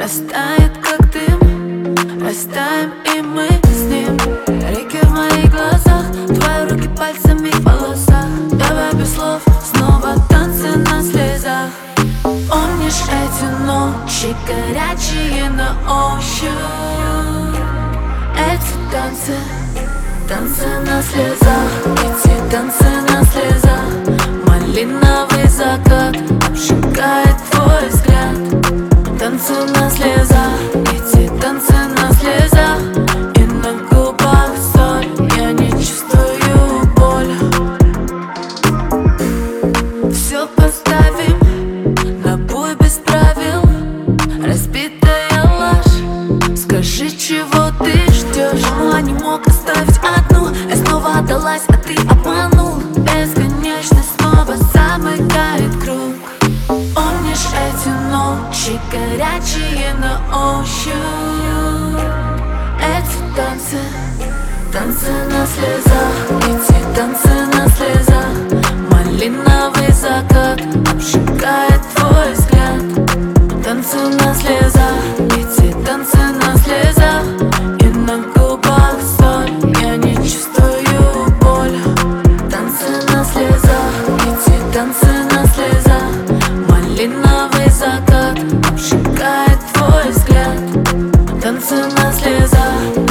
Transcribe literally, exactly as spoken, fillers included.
растает как дым, растаем и мы с ним. Реки в моих глазах, твои руки пальцами в волосах. Давай без слов, снова танцы на слезах. Помнишь эти ночи, горячие на ощупь? Эти танцы, танцы на слезах. Эти танцы на слезах. Малиновый закат обжигает твой взгляд. Танцы на слезах. Эти танцы на слезах. И на губах соль. Я не чувствую боль. Все поставим на бой без правил. Разбитая ложь. Скажи, чего ты ждешь? Я не мог оставить одну. Я снова отдалась, а ты обманул. Бесконечно снова замыкает круг. Помнишь эти ночи, горячие на ощупь? Эти танцы, танцы на слезах. Эти танцы на слезах. Малиновый закат обжигает твой взгляд. Танцы на слезах. Эти танцы на слезах. И на губах соль. Я не чувствую боль. Танцы на слезах. Эти танцы на слезах. Малиновый закат обжигает твой взгляд. Танцы на слезах.